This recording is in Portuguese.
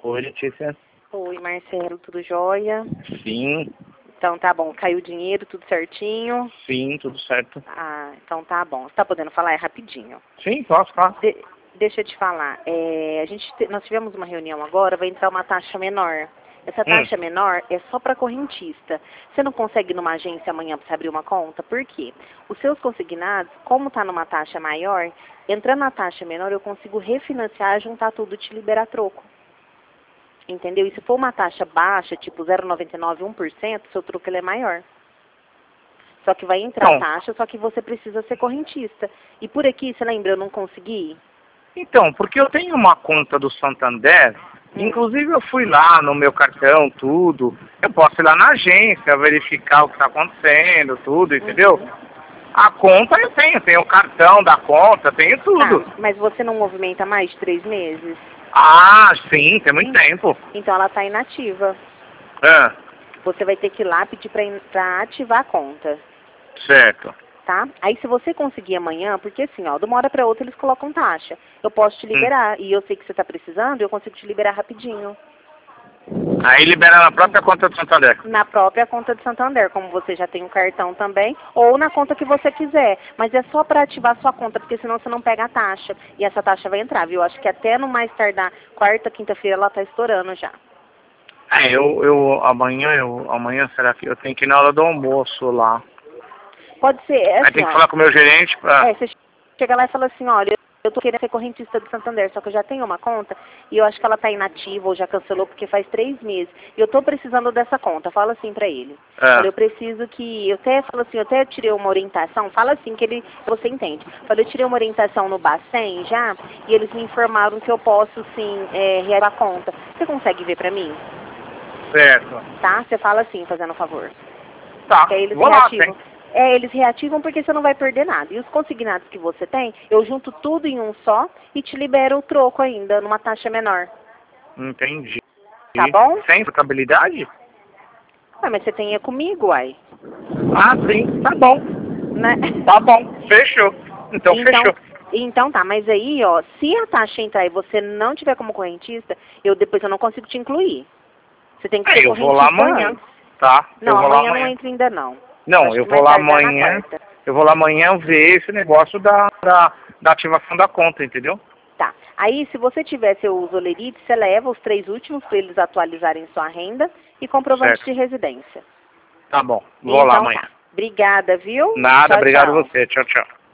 Oi, Letícia. Oi, Marcelo, tudo jóia? Sim, Então tá bom, caiu o dinheiro, tudo certinho? sim, tudo certo. Ah, então tá bom. Você tá podendo falar? É rapidinho. Sim, posso falar. Deixa eu te falar, nós tivemos uma reunião agora, vai entrar uma taxa menor. Essa taxa menor é só para correntista. Você não consegue ir numa agência amanhã para abrir uma conta? Por quê? Os seus consignados, como está numa taxa maior, entrando na taxa menor eu consigo refinanciar, juntar tudo e te liberar troco. Entendeu? E se for uma taxa baixa, tipo 0,99, 1%, seu troco ele é maior. Só que vai entrar a taxa, só que você precisa ser correntista. E por aqui, você lembra, eu não consegui? Então, porque eu tenho uma conta do Santander, inclusive eu fui lá no meu cartão, tudo. Eu posso ir lá na agência, verificar o que está acontecendo, tudo, entendeu? A conta eu tenho o cartão da conta, tenho tudo. Tá, mas você não movimenta mais de 3 meses? Ah, sim, tem muito tempo. Então ela está inativa. Ah, Você vai ter que ir lá pedir para ativar a conta, certo. tá? Aí se você conseguir amanhã, porque assim, ó, de uma hora para outra eles colocam taxa. Eu posso te liberar, e eu sei que você está precisando, eu consigo te liberar rapidinho. Aí libera na própria conta do Santander. Na própria conta de Santander, como você já tem um cartão também, ou na conta que você quiser. Mas é só para ativar sua conta, porque senão você não pega a taxa. E essa taxa vai entrar, viu? Acho que até no mais tardar, quarta, quinta-feira, ela tá estourando já. Amanhã será que eu tenho que ir na hora do almoço lá? Pode ser, Aí tem que falar com o meu gerente pra... você chega lá e fala assim, olha, eu tô querendo ser correntista do Santander, só que eu já tenho uma conta e eu acho que ela tá inativa ou já cancelou porque faz 3 meses. E eu tô precisando dessa conta. Fala assim pra ele. Olha, eu preciso que... eu até tirei uma orientação. Fala assim que você entende. Falei, eu tirei uma orientação no Bacen já e eles me informaram que eu posso, sim, reativar a conta. Você consegue ver pra mim? Certo. Tá? Você fala assim, fazendo um favor. Tá, Que aí eles vou lá, reativam. sim. Eles reativam porque você não vai perder nada. E os consignados que você tem, eu junto tudo em um só e te libero o troco ainda, numa taxa menor. Entendi. Tá bom? Sem portabilidade? Ah, mas você tem comigo, uai. Ah, sim, tá bom. Né? Tá bom, fechou. Então fechou. Então tá, mas aí, ó, se a taxa entrar e você não tiver como correntista, depois eu não consigo te incluir. Você tem que ser Eu correntista vou lá amanhã, antes. tá? Não, Eu vou lá amanhã não amanhã. entra ainda não. Não, Acho eu que vou mais lá tardar na amanhã. quarta. Eu vou lá amanhã ver esse negócio da ativação da conta, entendeu? Tá. Aí, se você tiver seus olerites, você leva os 3 últimos para eles atualizarem sua renda e comprovante de residência. Tá bom, vou lá amanhã. Tá. Obrigada, viu? Nada, Tchau, obrigado tchau. você. Tchau, tchau.